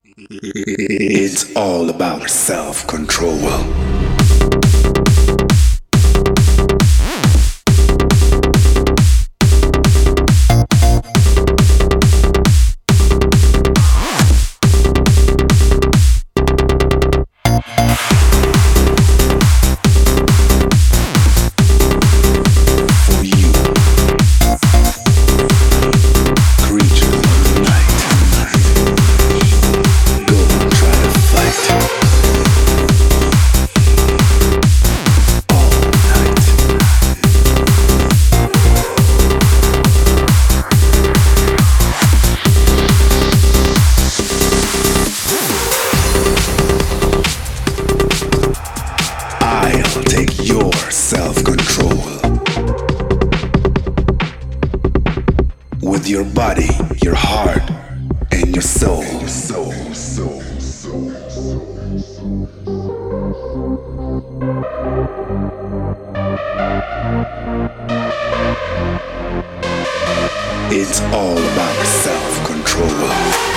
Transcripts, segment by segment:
It's all about self-control. Take your self-control with your body, your heart, and your soul. It's all about self-control.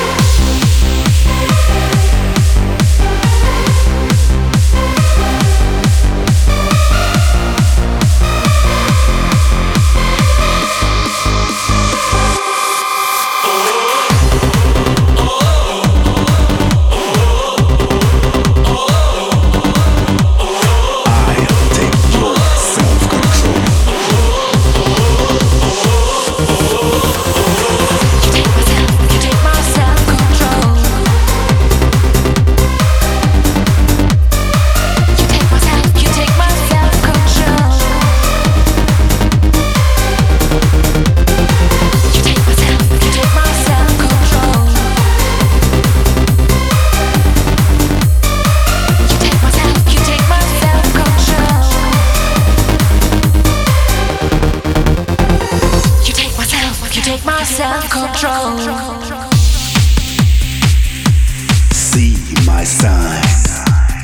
Take my self-control. See my signs,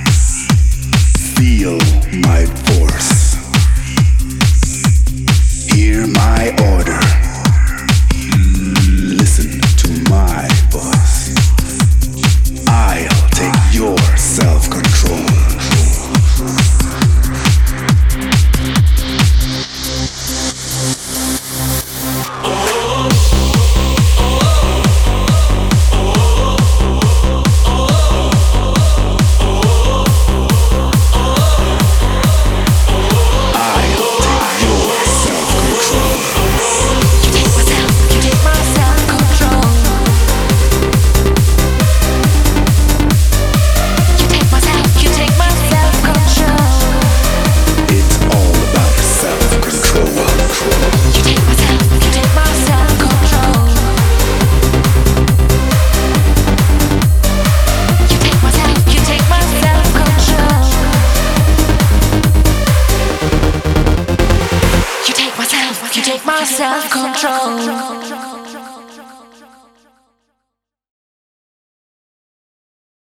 feel my force, hear my order, listen to my voice. I'll take your self-control. You take my self-control.